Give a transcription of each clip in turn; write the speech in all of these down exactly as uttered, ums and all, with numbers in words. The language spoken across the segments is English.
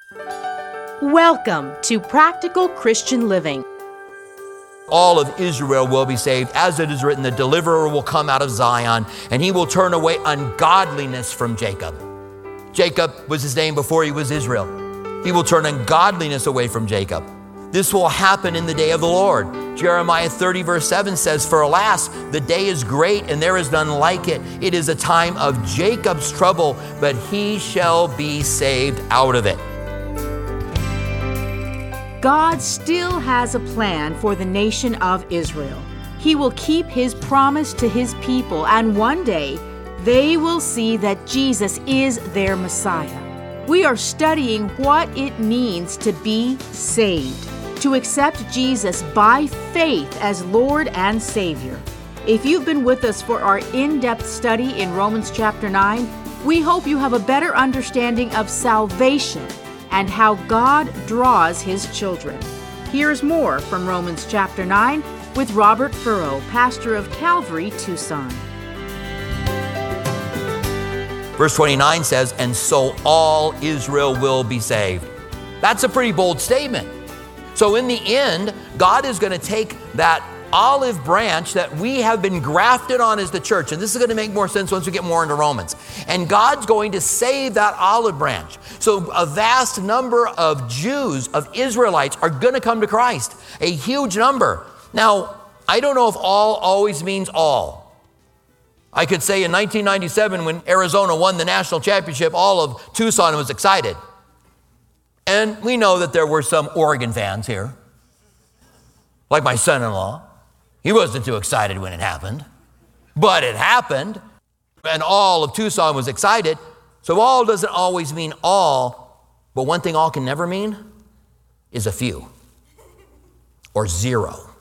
Welcome to Practical Christian Living. All of Israel will be saved. As it is written, the deliverer will come out of Zion, and he will turn away ungodliness from Jacob. Jacob was his name before he was Israel. He will turn ungodliness away from Jacob. This will happen in the day of the Lord. Jeremiah thirty verse seven says, "For alas, the day is great and there is none like it. It is a time of Jacob's trouble, but he shall be saved out of it." God still has a plan for the nation of Israel. He will keep his promise to his people, and one day they will see that Jesus is their Messiah. We are studying what it means to be saved, to accept Jesus by faith as Lord and Savior. If you've been with us for our in-depth study in Romans chapter nine, we hope you have a better understanding of salvation and how God draws his children. Here's more from Romans chapter nine with Robert Furrow, pastor of Calvary, Tucson. Verse twenty-nine says, "And so all Israel will be saved." That's a pretty bold statement. So in the end, God is going to take that olive branch that we have been grafted on as the church, and this is going to make more sense once we get more into Romans, and God's going to save that olive branch. So a vast number of Jews, of Israelites, are going to come to Christ, a huge number. Now, I don't know if all always means all. I could say in nineteen ninety-seven, when Arizona won the national championship, all of Tucson was excited. And we know that there were some Oregon fans here, like my son-in-law. He wasn't too excited when it happened, but it happened, and all of Tucson was excited. So all doesn't always mean all, but one thing all can never mean is a few or zero.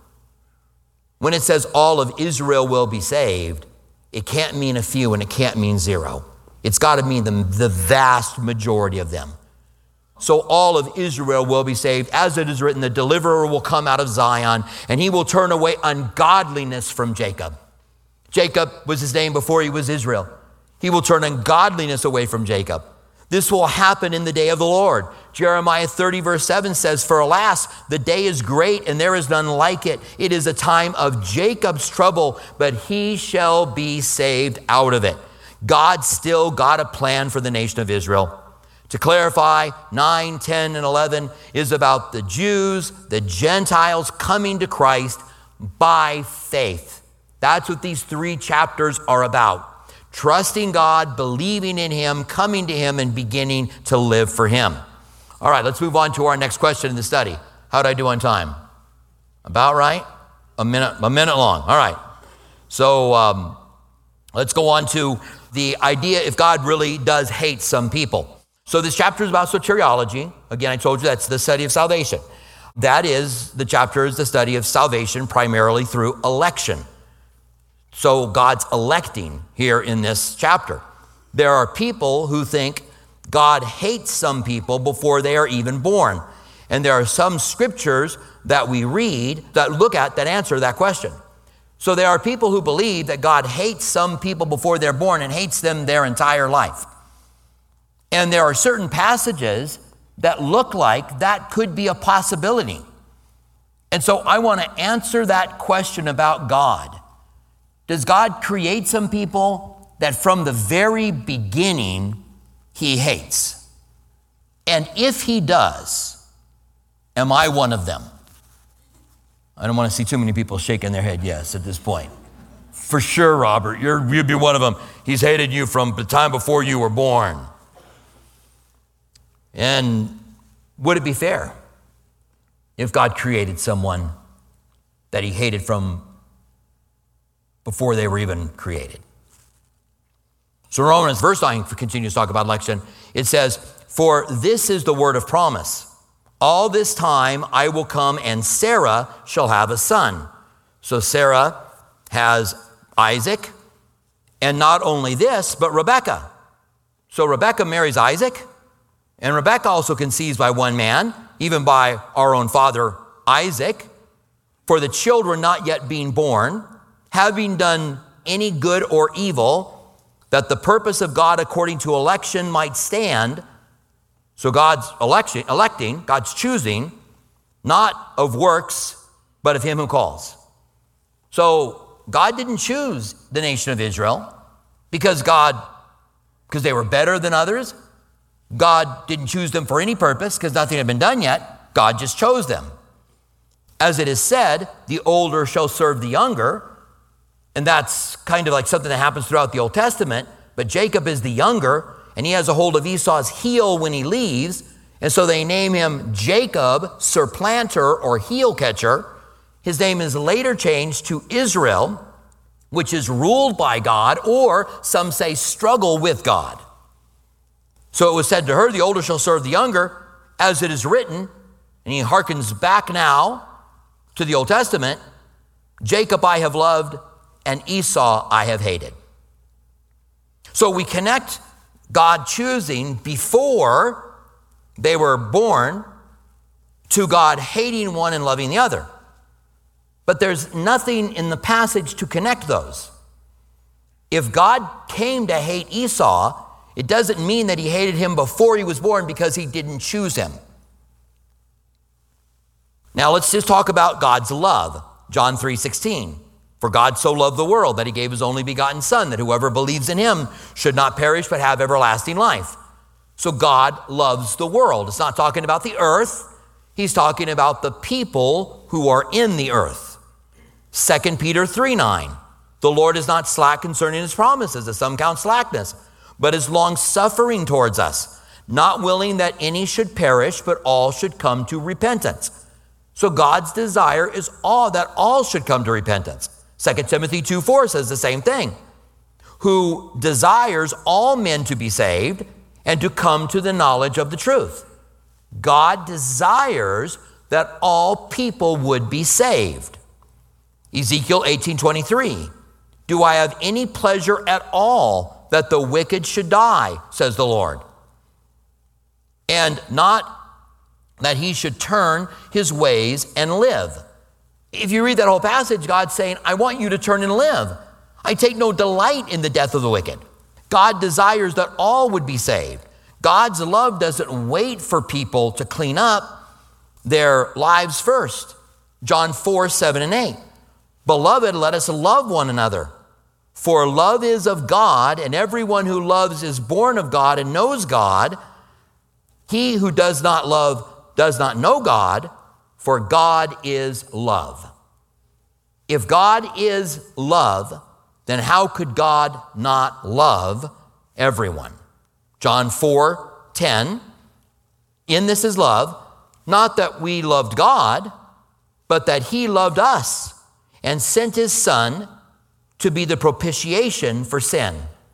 When it says all of Israel will be saved, it can't mean a few and it can't mean zero. It's got to mean the, the vast majority of them. So all of Israel will be saved. As it is written, the deliverer will come out of Zion, and he will turn away ungodliness from Jacob. Jacob was his name before he was Israel. He will turn ungodliness away from Jacob. This will happen in the day of the Lord. Jeremiah thirty verse seven says, "For alas, the day is great and there is none like it. It is a time of Jacob's trouble, but he shall be saved out of it." God still got a plan for the nation of Israel. To clarify, nine, ten, and eleven is about the Jews, the Gentiles coming to Christ by faith. That's what these three chapters are about. Trusting God, believing in him, coming to him, and beginning to live for him. All right, let's move on to our next question in the study. How did I do on time? About right? A minute, a minute long. All right. So um, let's go on to the idea if God really does hate some people. So this chapter is about soteriology. Again, I told you that's the study of salvation. That is, the chapter is the study of salvation primarily through election. So God's electing here in this chapter. There are people who think God hates some people before they are even born. And there are some scriptures that we read that look at that answer that question. So there are people who believe that God hates some people before they're born and hates them their entire life. And there are certain passages that look like that could be a possibility. And so I want to answer that question about God. Does God create some people that from the very beginning he hates? And if he does, am I one of them? I don't want to see too many people shaking their head yes at this point. For sure, Robert, you're, you'd be one of them. He's hated you from the time before you were born. And would it be fair if God created someone that he hated from before they were even created? So Romans verse nine continues to talk about election. It says, "For this is the word of promise. All this time I will come and Sarah shall have a son." So Sarah has Isaac, and not only this, but Rebekah. So Rebekah marries Isaac, and Rebekah also conceives by one man, even by our own father Isaac, for the children not yet being born, having done any good or evil, that the purpose of God according to election might stand, So God's election, electing, God's choosing, not of works, but of him who calls. So God didn't choose the nation of Israel because God, because they were better than others. God didn't choose them for any purpose because nothing had been done yet. God just chose them. As it is said, the older shall serve the younger. And that's kind of like something that happens throughout the Old Testament. But Jacob is the younger, and he has a hold of Esau's heel when he leaves. And so they name him Jacob, supplanter or heel catcher. His name is later changed to Israel, which is ruled by God, or some say struggle with God. So it was said to her, the older shall serve the younger, as it is written. And he hearkens back now to the Old Testament. Jacob I have loved, and Esau I have hated. So we connect God choosing before they were born to God hating one and loving the other. But there's nothing in the passage to connect those. If God came to hate Esau, it doesn't mean that he hated him before he was born because he didn't choose him. Now let's just talk about God's love. John three sixteen. For God so loved the world that he gave his only begotten Son, that whoever believes in him should not perish but have everlasting life. So God loves the world. It's not talking about the earth. He's talking about the people who are in the earth. Second Peter three nine. The Lord is not slack concerning his promises, as some count slackness, but is long-suffering towards us, not willing that any should perish, but all should come to repentance. So God's desire is all that all should come to repentance. Second Timothy two four says the same thing. Who desires all men to be saved and to come to the knowledge of the truth. God desires that all people would be saved. Ezekiel eighteen twenty-three. Do I have any pleasure at all that the wicked should die, says the Lord, and not that he should turn his ways and live. If you read that whole passage, God's saying, I want you to turn and live. I take no delight in the death of the wicked. God desires that all would be saved. God's love doesn't wait for people to clean up their lives first. John four, seven and eight. Beloved, let us love one another. For love is of God, and everyone who loves is born of God and knows God. He who does not love does not know God, for God is love. If God is love, then how could God not love everyone? John four ten. In this is love, not that we loved God, but that he loved us and sent his Son to be the propitiation for sin.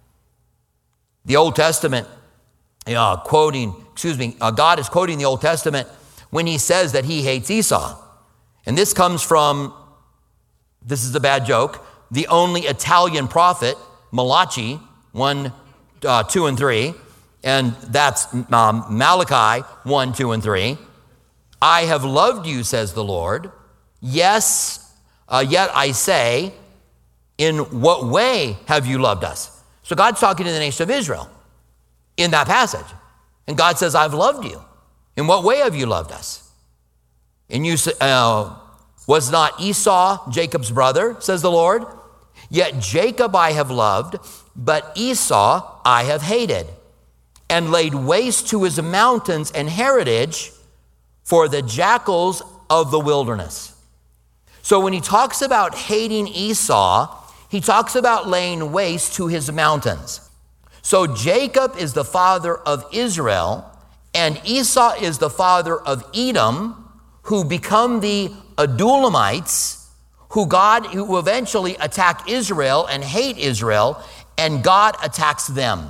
The Old Testament, uh, quoting, excuse me, uh, God is quoting the Old Testament when he says that he hates Esau. And this comes from, this is a bad joke, the only Italian prophet, Malachi, one, uh, two, and three, and that's um, Malachi one, two, and three. I have loved you, says the Lord. Yes, uh, yet I say, in what way have you loved us? So God's talking to the nation of Israel in that passage. And God says, I've loved you. In what way have you loved us? And you uh, was not Esau Jacob's brother, says the Lord? Yet Jacob I have loved, but Esau I have hated, and laid waste to his mountains and heritage for the jackals of the wilderness. So when he talks about hating Esau, he talks about laying waste to his mountains. So Jacob is the father of Israel, and Esau is the father of Edom, who become the Adulamites, who God, who eventually attack Israel and hate Israel, and God attacks them.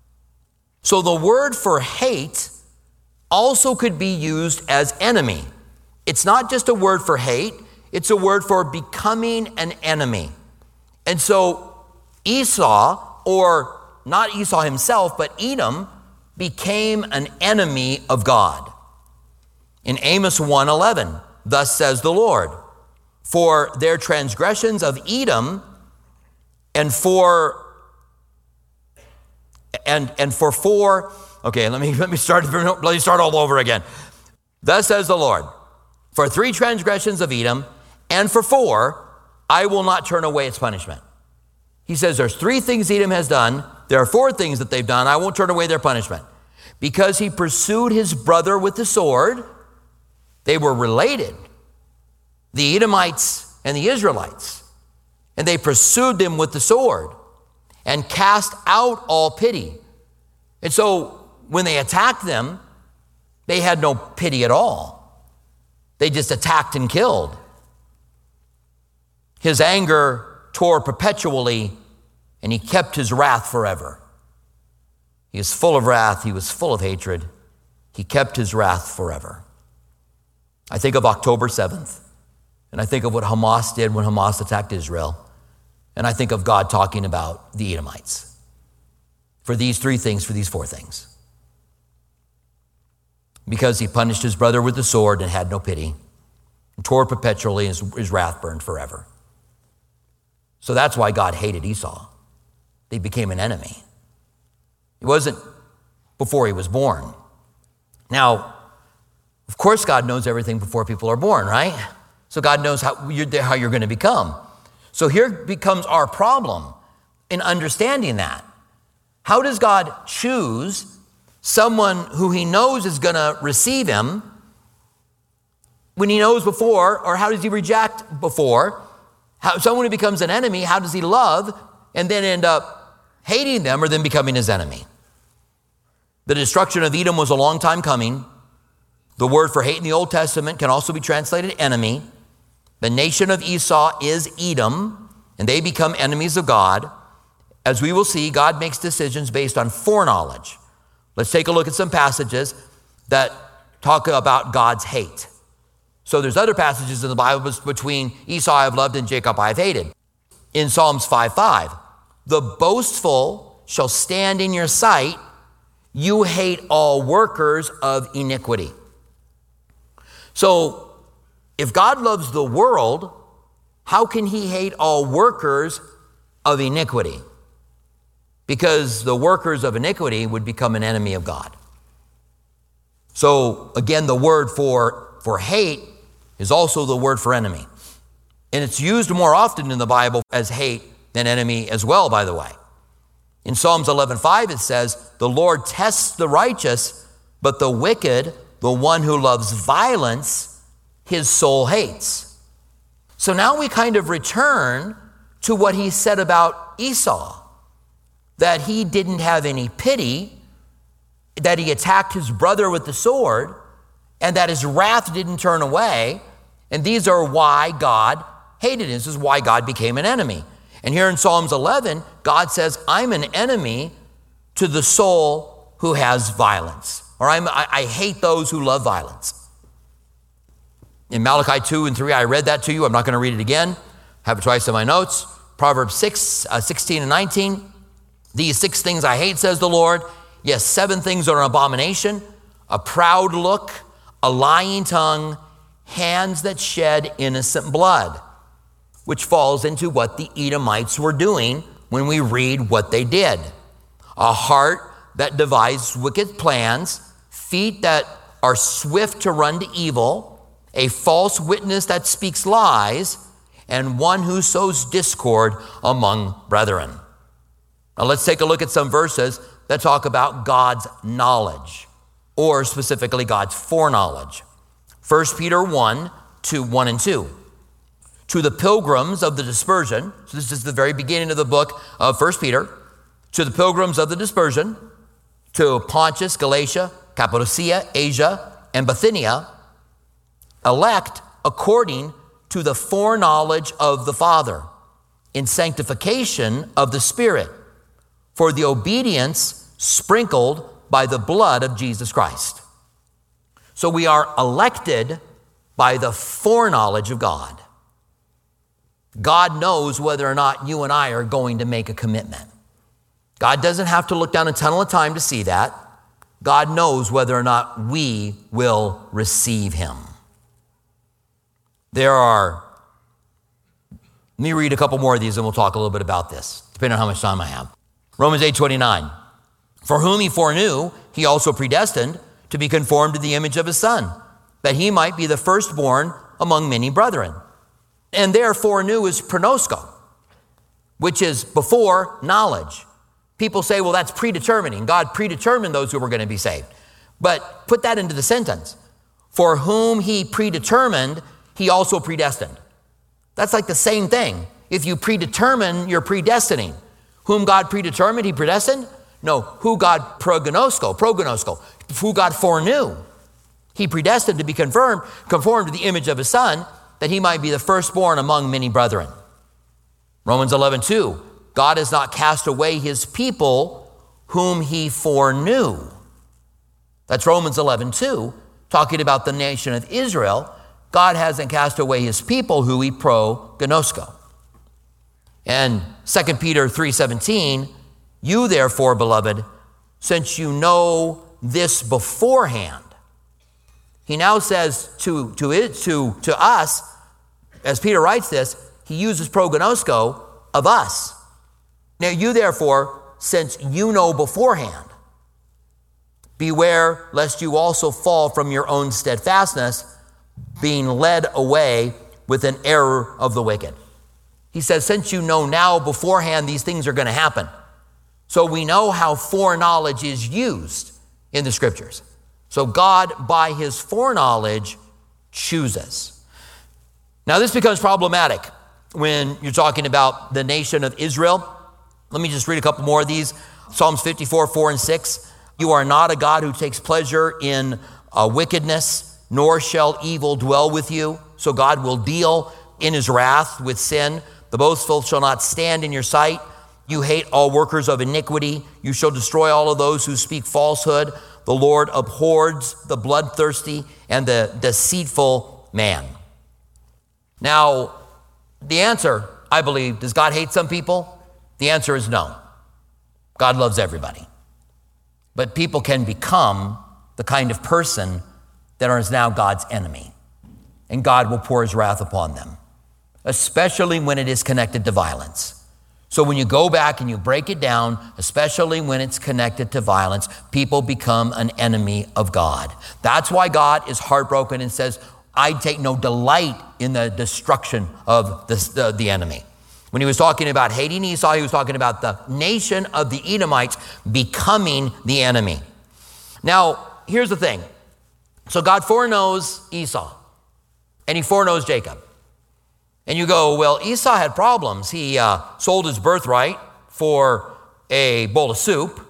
So the word for hate also could be used as enemy. It's not just a word for hate, it's a word for becoming an enemy. And so Esau, or not Esau himself, but Edom, became an enemy of God. In Amos one eleven, thus says the Lord, for their transgressions of Edom, and for and and for four Okay, let me let me start let me start all over again. Thus says the Lord, for three transgressions of Edom, and for four, I will not turn away its punishment. He says there's three things Edom has done. There are four things that they've done. I won't turn away their punishment. Because he pursued his brother with the sword, they were related, the Edomites and the Israelites, and they pursued them with the sword and cast out all pity. And so when they attacked them, they had no pity at all. They just attacked and killed. His anger tore perpetually, and he kept his wrath forever. He was full of wrath. He was full of hatred. He kept his wrath forever. I think of October seventh, and I think of what Hamas did when Hamas attacked Israel, and I think of God talking about the Edomites for these three things, for these four things. Because he punished his brother with the sword and had no pity, and tore perpetually, and his, his wrath burned forever. So that's why God hated Esau. They became an enemy. It wasn't before he was born. Now, of course, God knows everything before people are born, right? So God knows how you're, how you're going to become. So here becomes our problem in understanding that. How does God choose someone who he knows is going to receive him when he knows before, or how does he reject before? How, someone who becomes an enemy, how does he love and then end up hating them or then becoming his enemy? The destruction of Edom was a long time coming. The word for hate in the Old Testament can also be translated enemy. The nation of Esau is Edom, and they become enemies of God. As we will see, God makes decisions based on foreknowledge. Let's take a look at some passages that talk about God's hate. So there's other passages in the Bible between Esau I have loved and Jacob I have hated. In Psalms five five, the boastful shall stand in your sight. You hate all workers of iniquity. So if God loves the world, how can he hate all workers of iniquity? Because the workers of iniquity would become an enemy of God. So again, the word for, for hate is also the word for enemy. And it's used more often in the Bible as hate than enemy as well, by the way. In Psalms eleven five, it says, the Lord tests the righteous, but the wicked, the one who loves violence, his soul hates. So now we kind of return to what he said about Esau, that he didn't have any pity, that he attacked his brother with the sword, and that his wrath didn't turn away. And these are why God hated him. This is why God became an enemy. And here in Psalms eleven, God says, I'm an enemy to the soul who has violence. Or I'm, I, I hate those who love violence. In Malachi two and three, I read that to you. I'm not going to read it again. I have it twice in my notes. Proverbs six, uh, sixteen and nineteen. These six things I hate, says the Lord. Yes, seven things are an abomination. A proud look, a lying tongue, hands that shed innocent blood, which falls into what the Edomites were doing when we read what they did. A heart that devises wicked plans, feet that are swift to run to evil, a false witness that speaks lies, and one who sows discord among brethren. Now let's take a look at some verses that talk about God's knowledge, or specifically God's foreknowledge. First Peter one, two, one and two. To the pilgrims of the dispersion, so this is the very beginning of the book of First Peter, to the pilgrims of the dispersion, to Pontus, Galatia, Cappadocia, Asia, and Bithynia, elect according to the foreknowledge of the Father, in sanctification of the Spirit, for the obedience sprinkled by the blood of Jesus Christ. So we are elected by the foreknowledge of God. God knows whether or not you and I are going to make a commitment. God doesn't have to look down a tunnel of time to see that. God knows whether or not we will receive him. There are, let me read a couple more of these and we'll talk a little bit about this, depending on how much time I have. Romans eight twenty-nine For whom he foreknew, he also predestined to be conformed to the image of his Son, that he might be the firstborn among many brethren. And there foreknew is pronosco, which is before knowledge. People say, well, that's predetermining. God predetermined those who were going to be saved. But put that into the sentence. For whom he predetermined, he also predestined. That's like the same thing. If you predetermine, you're predestining. Whom God predetermined, he predestined? No, who God prognosco, prognosco, who God foreknew. He predestined to be confirmed, conformed to the image of his Son, that he might be the firstborn among many brethren. Romans eleven two, God has not cast away his people whom he foreknew. That's Romans eleven two, talking about the nation of Israel. God hasn't cast away his people who he prognosco. And Second Peter three seventeen, you therefore, beloved, since you know this beforehand. He now says to, to, it, to, to us, as Peter writes this, he uses prognosco of us. Now you therefore, since you know beforehand, beware lest you also fall from your own steadfastness, being led away with an error of the wicked. He says, since you know now beforehand these things are going to happen. So we know how foreknowledge is used in the scriptures. So God, by his foreknowledge, chooses. Now this becomes problematic when you're talking about the nation of Israel. Let me just read a couple more of these. Psalms fifty-four, four and six. You are not a God who takes pleasure in uh, wickedness, nor shall evil dwell with you. So God will deal in his wrath with sin. The boastful shall not stand in your sight. You hate all workers of iniquity. You shall destroy all of those who speak falsehood. The Lord abhors the bloodthirsty and the deceitful man. Now, the answer, I believe, does God hate some people? The answer is no. God loves everybody. But people can become the kind of person that is now God's enemy. And God will pour his wrath upon them, especially when it is connected to violence. So when you go back and you break it down, especially when it's connected to violence, people become an enemy of God. That's why God is heartbroken and says, I take no delight in the destruction of the, the, the enemy. When he was talking about hating Esau, he was talking about the nation of the Edomites becoming the enemy. Now, here's the thing. So God foreknows Esau, and he foreknows Jacob. And you go, well, Esau had problems. He uh, sold his birthright for a bowl of soup.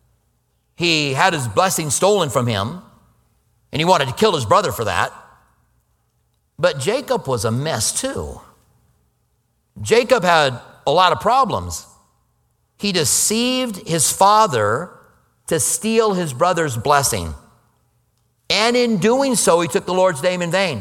He had his blessing stolen from him, and he wanted to kill his brother for that. But Jacob was a mess too. Jacob had a lot of problems. He deceived his father to steal his brother's blessing. And in doing so, he took the Lord's name in vain.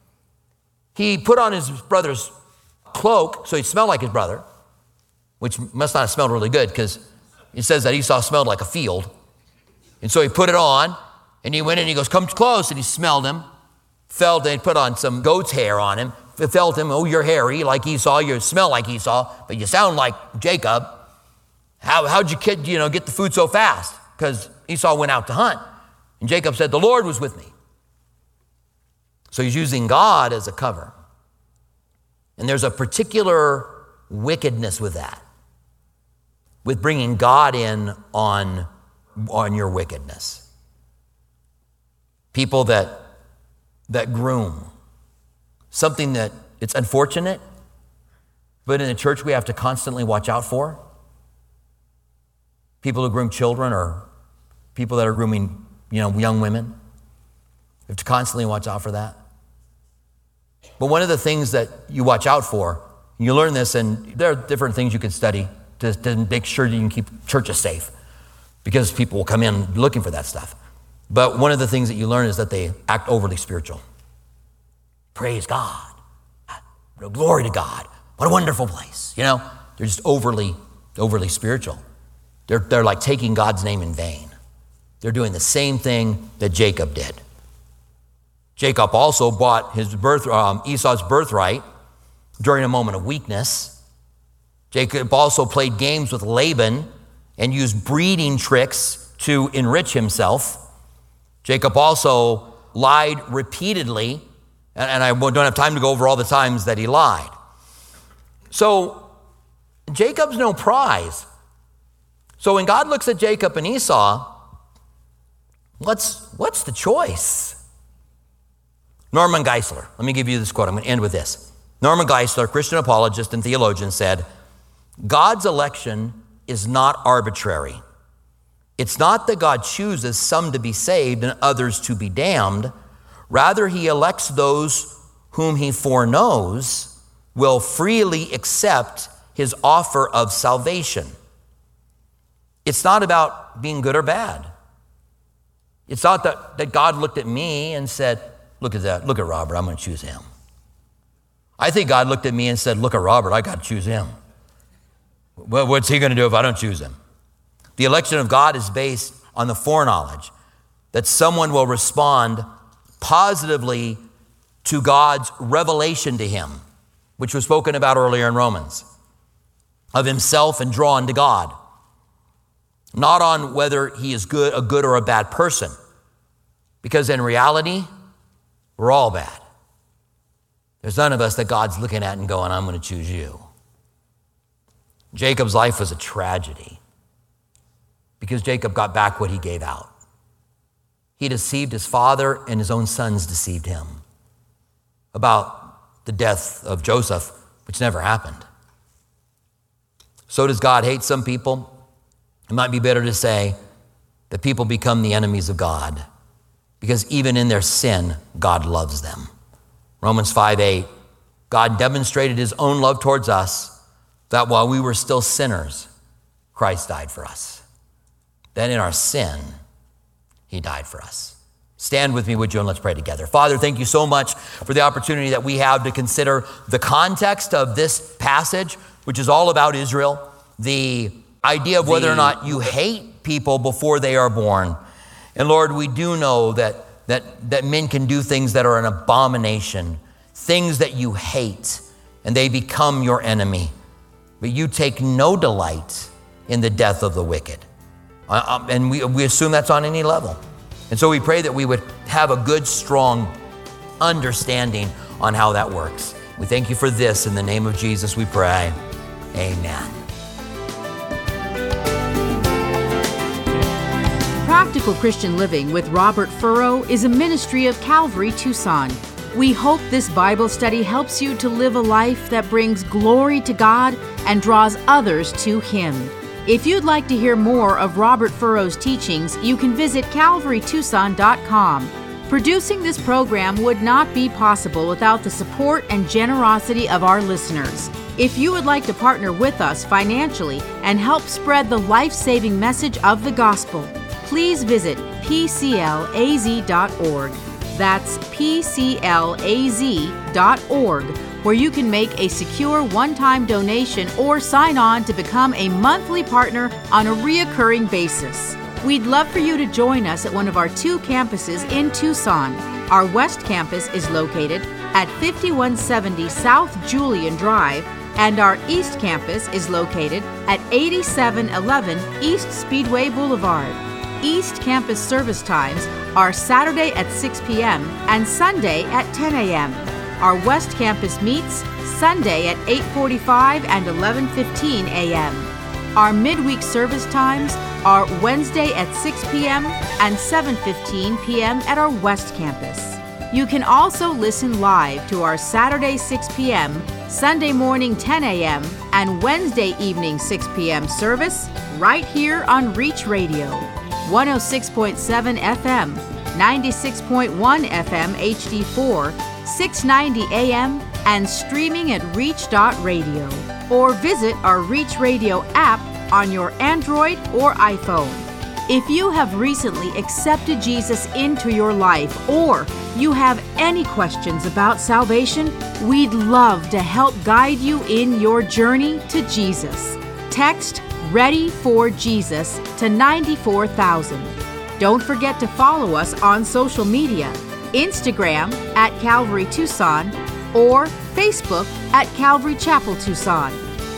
He put on his brother's cloak so he smelled like his brother, which must not have smelled really good because it says that Esau smelled like a field. And so he put it on and he went in and he goes, come close. And he smelled him, felt and put on some goat's hair on him, felt him, oh, you're hairy like Esau, you smell like Esau, but you sound like Jacob. How, how'd you kid, you know, get the food so fast? Because Esau went out to hunt. And Jacob said, the Lord was with me. So he's using God as a cover. And there's a particular wickedness with that, with bringing God in on, on your wickedness. People that, that groom, something that it's unfortunate, but in the church we have to constantly watch out for. People who groom children or people that are grooming, you know, young women. We have to constantly watch out for that. But one of the things that you watch out for, you learn this, and there are different things you can study to, to make sure that you can keep churches safe, because people will come in looking for that stuff. But one of the things that you learn is that they act overly spiritual. Praise God. Glory to God. What a wonderful place. You know, they're just overly, overly spiritual. They're, they're like taking God's name in vain. They're doing the same thing that Jacob did. Jacob also bought his birth, um, Esau's birthright during a moment of weakness. Jacob also played games with Laban and used breeding tricks to enrich himself. Jacob also lied repeatedly, and I don't have time to go over all the times that he lied. So Jacob's no prize. So when God looks at Jacob and Esau, what's, what's the choice? Norman Geisler, let me give you this quote. I'm going to end with this. Norman Geisler, Christian apologist and theologian, said, God's election is not arbitrary. It's not that God chooses some to be saved and others to be damned. Rather, he elects those whom he foreknows will freely accept his offer of salvation. It's not about being good or bad. It's not that, that God looked at me and said, look at that, look at Robert, I'm going to choose him. I think God looked at me and said, look at Robert, I got to choose him. Well, what's he going to do if I don't choose him? The election of God is based on the foreknowledge that someone will respond positively to God's revelation to him, which was spoken about earlier in Romans, of himself and drawn to God. Not on whether he is good, a good or a bad person, because in reality, we're all bad. There's none of us that God's looking at and going, I'm going to choose you. Jacob's life was a tragedy because Jacob got back what he gave out. He deceived his father, and his own sons deceived him about the death of Joseph, which never happened. So does God hate some people? It might be better to say that people become the enemies of God because even in their sin, God loves them. Romans five eight, God demonstrated his own love towards us that while we were still sinners, Christ died for us. That in our sin, he died for us. Stand with me, would you, and let's pray together. Father, thank you so much for the opportunity that we have to consider the context of this passage, which is all about Israel, the idea of whether or not you hate people before they are born. And Lord, we do know that, that, that men can do things that are an abomination, things that you hate, and they become your enemy. But you take no delight in the death of the wicked. Uh, and we, we assume that's on any level. And so we pray that we would have a good, strong understanding on how that works. We thank you for this. In the name of Jesus, we pray. Amen. Practical Christian Living with Robert Furrow is a ministry of Calvary Tucson. We hope this Bible study helps you to live a life that brings glory to God and draws others to Him. If you'd like to hear more of Robert Furrow's teachings, you can visit calvary tucson dot com. Producing this program would not be possible without the support and generosity of our listeners. If you would like to partner with us financially and help spread the life-saving message of the gospel, please visit p c l a z dot org. That's p c l a z dot org, where you can make a secure one-time donation or sign on to become a monthly partner on a reoccurring basis. We'd love for you to join us at one of our two campuses in Tucson. Our West Campus is located at fifty-one seventy South Julian Drive, and our East Campus is located at eighty-seven eleven East Speedway Boulevard. East Campus service times are Saturday at six p.m. and Sunday at ten a.m. Our West Campus meets Sunday at eight forty-five and eleven fifteen a.m. Our midweek service times are Wednesday at six p.m. and seven fifteen p.m. at our West Campus. You can also listen live to our Saturday six p.m., Sunday morning ten a.m., and Wednesday evening six p.m. service right here on Reach Radio. one oh six point seven F M, ninety-six point one F M H D four, six ninety A M, and streaming at reach dot radio. Or visit our Reach Radio app on your Android or iPhone. If you have recently accepted Jesus into your life, or you have any questions about salvation, we'd love to help guide you in your journey to Jesus. Text Ready for Jesus to ninety-four thousand. Don't forget to follow us on social media, Instagram at Calvary Tucson or Facebook at Calvary Chapel Tucson.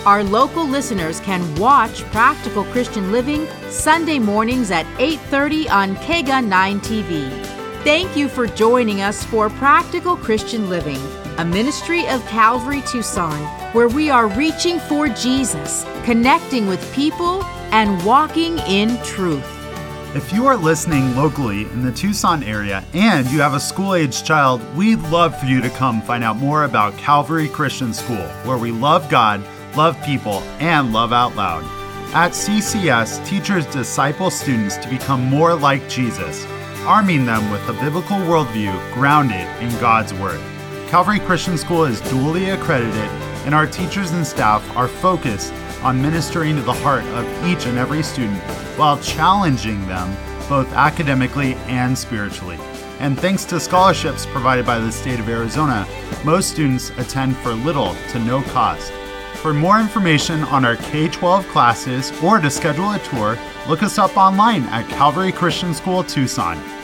Our local listeners can watch Practical Christian Living Sunday mornings at eight thirty on K G A nine T V. Thank you for joining us for Practical Christian Living, a ministry of Calvary Tucson, where we are reaching for Jesus, connecting with people, and walking in truth. If you are listening locally in the Tucson area and you have a school-aged child, we'd love for you to come find out more about Calvary Christian School, where we love God, love people, and love out loud. At C C S, teachers disciple students to become more like Jesus, arming them with a biblical worldview grounded in God's Word. Calvary Christian School is duly accredited, and our teachers and staff are focused on ministering to the heart of each and every student while challenging them both academically and spiritually. And thanks to scholarships provided by the state of Arizona, most students attend for little to no cost. For more information on our K twelve classes or to schedule a tour, look us up online at Calvary Christian School Tucson.